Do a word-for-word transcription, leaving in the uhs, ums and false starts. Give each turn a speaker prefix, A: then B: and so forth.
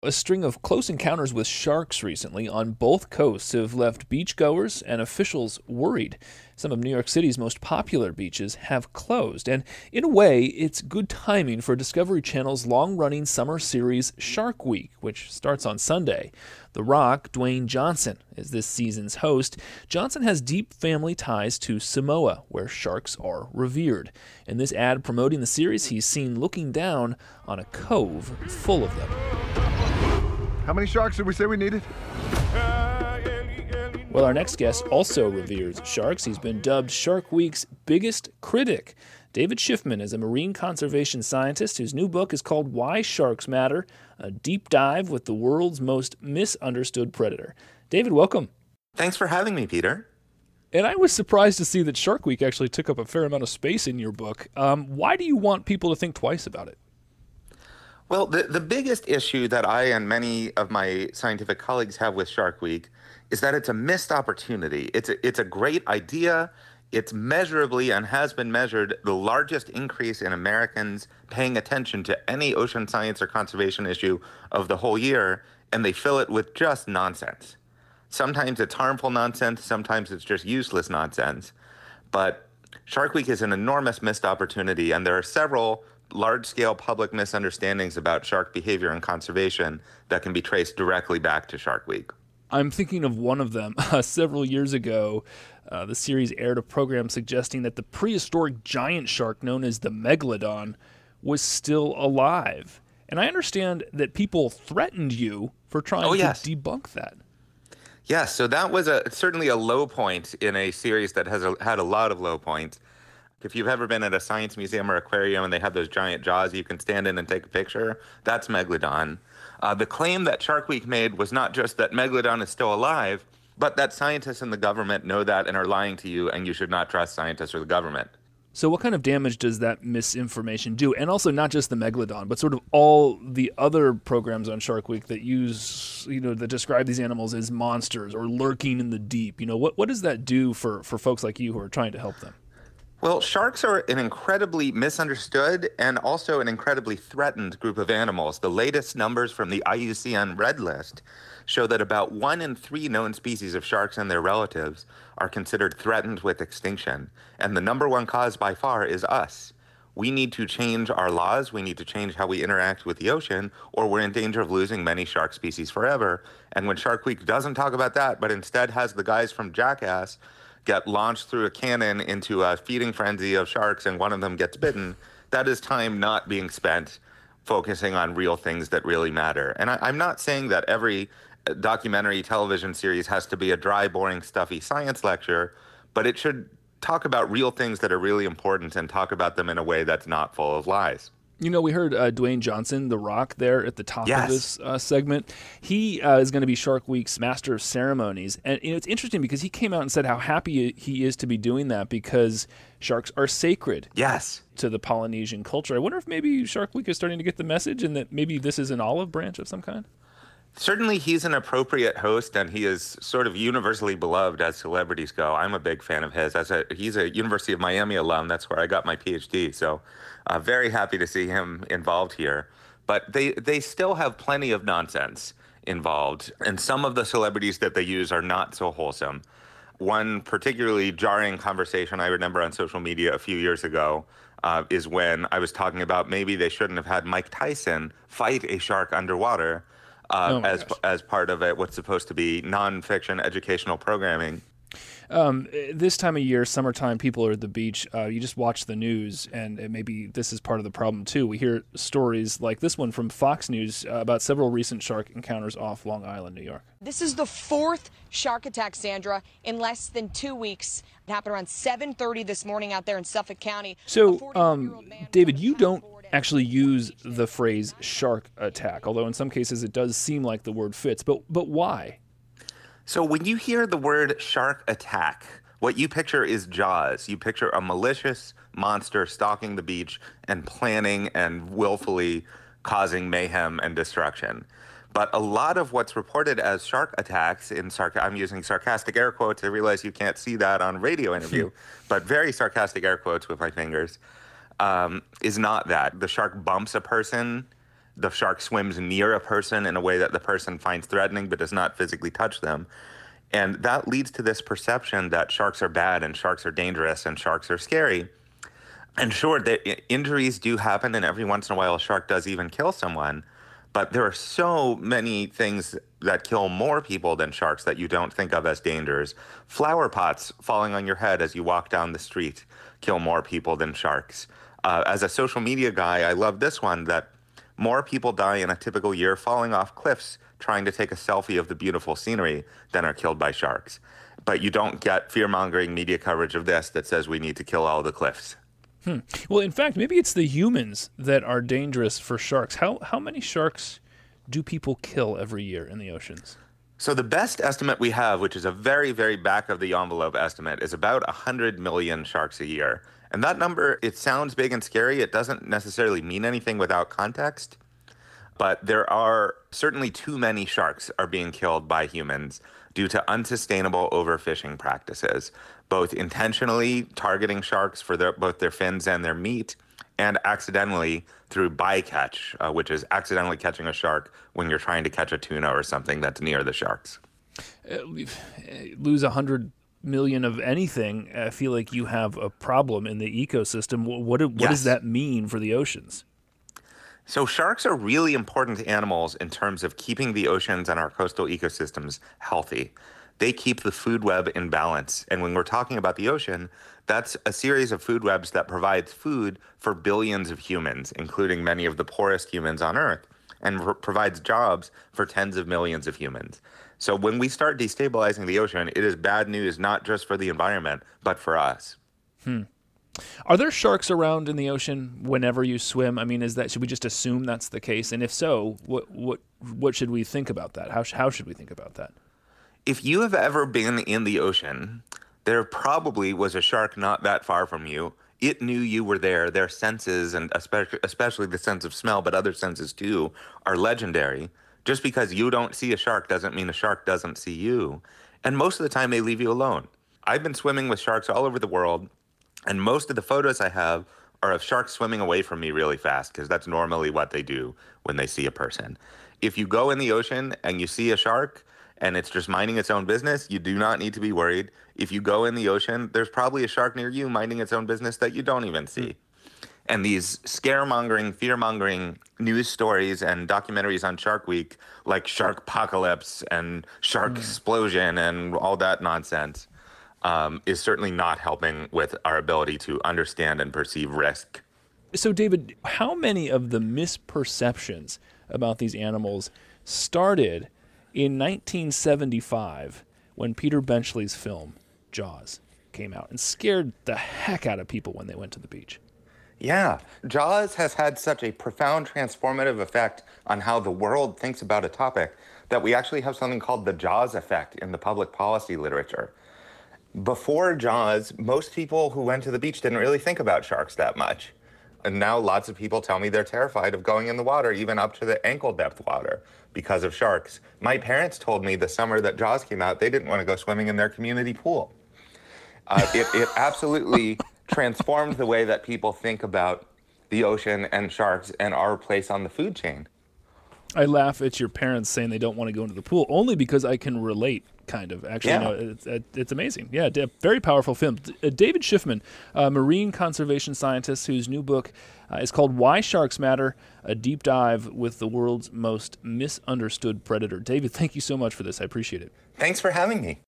A: A string of close encounters with sharks recently on both coasts have left beachgoers and officials worried. Some of New York City's most popular beaches have closed, and in a way, it's good timing for Discovery Channel's long-running summer series Shark Week, which starts on Sunday. The Rock, Dwayne Johnson, is this season's host. Johnson has deep family ties to Samoa, where sharks are revered. In this ad promoting the series, he's seen looking down on a cove full of them.
B: How many sharks did we say we needed?
A: Well, our next guest also reveres sharks. He's been dubbed Shark Week's biggest critic. David Schiffman is a marine conservation scientist whose new book is called Why Sharks Matter, a deep dive with the world's most misunderstood predator. David, welcome.
C: Thanks for having me, Peter.
A: And I was surprised to see that Shark Week actually took up a fair amount of space in your book. Um, why do you want people to think twice about it?
C: Well, the, the biggest issue that I and many of my scientific colleagues have with Shark Week is that it's a missed opportunity. It's a, it's a great idea. It's measurably and has been measured the largest increase in Americans paying attention to any ocean science or conservation issue of the whole year, and they fill it with just nonsense. Sometimes it's harmful nonsense, sometimes it's just useless nonsense. But Shark Week is an enormous missed opportunity, and there are several large-scale public misunderstandings about shark behavior and conservation that can be traced directly back to Shark Week.
A: I'm thinking of one of them. Uh, several years ago, uh, the series aired a program suggesting that the prehistoric giant shark known as the Megalodon was still alive. And I understand that people threatened you for trying
C: oh,
A: to
C: yes.
A: debunk that.
C: Yes, so that was a certainly a low point in a series that has a, had a lot of low points. If you've ever been at a science museum or aquarium and they have those giant jaws you can stand in and take a picture, that's Megalodon. Uh, the claim that Shark Week made was not just that Megalodon is still alive, but that scientists and the government know that and are lying to you, and you should not trust scientists or the government.
A: So what kind of damage does that misinformation do? And also not just the Megalodon, but sort of all the other programs on Shark Week that use, you know, that describe these animals as monsters or lurking in the deep. You know, what, what does that do for, for folks like you who are trying to help them?
C: Well, sharks are an incredibly misunderstood and also an incredibly threatened group of animals. The latest numbers from the I U C N Red List show that about one in three known species of sharks and their relatives are considered threatened with extinction. And the number one cause by far is us. We need to change our laws. We need to change how we interact with the ocean, or we're in danger of losing many shark species forever. And when Shark Week doesn't talk about that, but instead has the guys from Jackass get launched through a cannon into a feeding frenzy of sharks and one of them gets bitten, that is time not being spent focusing on real things that really matter. And I, I'm not saying that every documentary television series has to be a dry, boring, stuffy science lecture, but it should talk about real things that are really important and talk about them in a way that's not full of lies.
A: You know, we heard uh, Dwayne Johnson, The Rock, there at the top
C: yes.
A: of this uh, segment. He uh, is going to be Shark Week's master of ceremonies. And you know, it's interesting because he came out and said how happy he is to be doing that because sharks are sacred
C: yes.
A: to the Polynesian culture. I wonder if maybe Shark Week is starting to get the message and that maybe this is an olive branch of some kind?
C: Certainly he's an appropriate host, and he is sort of universally beloved as celebrities go. I'm a big fan of his. As a, he's a University of Miami alum. That's where I got my P H D. So uh, very happy to see him involved here. But they, they still have plenty of nonsense involved, and some of the celebrities that they use are not so wholesome. One particularly jarring conversation I remember on social media a few years ago uh, is when I was talking about maybe they shouldn't have had Mike Tyson fight a shark underwater. Uh,
A: oh
C: as
A: gosh.
C: as part of it, what's supposed to be nonfiction educational programming.
A: Um, this time of year, summertime, people are at the beach. Uh, you just watch the news, and maybe this is part of the problem, too. We hear stories like this one from Fox News uh, about several recent shark encounters off Long Island, New York.
D: This is the fourth shark attack, Sandra, in less than two weeks. It happened around seven thirty this morning out there in Suffolk County.
A: So, um, David, you don't actually use the phrase shark attack, although in some cases it does seem like the word fits. But but why?
C: So when you hear the word shark attack, what you picture is Jaws. You picture a malicious monster stalking the beach and planning and willfully causing mayhem and destruction. But a lot of what's reported as shark attacks in sarc- I'm using sarcastic air quotes. I realize you can't see that on radio interview, but very sarcastic air quotes with my fingers, um, is not that. The shark bumps a person. the shark swims near a person in a way that the person finds threatening but does not physically touch them. And that leads to this perception that sharks are bad and sharks are dangerous and sharks are scary. And sure, the injuries do happen, and every once in a while a shark does even kill someone. But there are so many things that kill more people than sharks that you don't think of as dangers. Flower pots falling on your head as you walk down the street kill more people than sharks. Uh, as a social media guy, I love this one, that more people die in a typical year falling off cliffs trying to take a selfie of the beautiful scenery than are killed by sharks. But you don't get fear-mongering media coverage of this that says we need to kill all the cliffs.
A: Hmm. Well, in fact, maybe it's the humans that are dangerous for sharks. How how many sharks do people kill every year in the oceans?
C: So the best estimate we have, which is a very, very back of the envelope estimate, is about one hundred million sharks a year. And that number, it sounds big and scary. It doesn't necessarily mean anything without context. But there are certainly too many sharks are being killed by humans due to unsustainable overfishing practices, both intentionally targeting sharks for their, both their fins and their meat, and accidentally through bycatch, uh, which is accidentally catching a shark when you're trying to catch a tuna or something that's near the sharks.
A: Uh, lose one hundred million of anything, I feel like you have a problem in the ecosystem. What, what, what
C: yes.
A: does that mean for the oceans?
C: So sharks are really important animals in terms of keeping the oceans and our coastal ecosystems healthy. They keep the food web in balance. And when we're talking about the ocean, that's a series of food webs that provides food for billions of humans, including many of the poorest humans on Earth, and r- provides jobs for tens of millions of humans. So when we start destabilizing the ocean, it is bad news not just for the environment, but for us.
A: Hmm. Are there sharks around in the ocean whenever you swim? I mean, is that, should we just assume that's the case? And if so, what what what should we think about that? How how should we think about that?
C: If you have ever been in the ocean, there probably was a shark not that far from you. It knew you were there. Their senses, and especially especially the sense of smell, but other senses too, are legendary. Just because you don't see a shark doesn't mean a shark doesn't see you. And most of the time they leave you alone. I've been swimming with sharks all over the world. And most of the photos I have are of sharks swimming away from me really fast, because that's normally what they do when they see a person. If you go in the ocean and you see a shark and it's just minding its own business, you do not need to be worried. If you go in the ocean, there's probably a shark near you minding its own business that you don't even see. And these scaremongering, fear-mongering news stories and documentaries on Shark Week, like Sharkpocalypse and Shark mm. Explosion and all that nonsense, Um, is certainly not helping with our ability to understand and perceive risk.
A: So, David, how many of the misperceptions about these animals started in nineteen seventy-five when Peter Benchley's film, Jaws, came out and scared the heck out of people when they went to the beach?
C: Yeah, Jaws has had such a profound transformative effect on how the world thinks about a topic that we actually have something called the Jaws effect in the public policy literature. Before Jaws, most people who went to the beach didn't really think about sharks that much. And now lots of people tell me they're terrified of going in the water, even up to the ankle depth water, because of sharks. My parents told me the summer that Jaws came out, they didn't want to go swimming in their community pool. Uh, it, it absolutely transformed the way that people think about the ocean and sharks and our place on the food chain.
A: I laugh at your parents saying they don't want to go into the pool, only because I can relate, kind of. Actually,
C: yeah.
A: no, it's, it's amazing. Yeah, very powerful film. David Schiffman, a marine conservation scientist whose new book uh, is called Why Sharks Matter, a deep dive with the world's most misunderstood predator. David, thank you so much for this. I appreciate it.
C: Thanks for having me.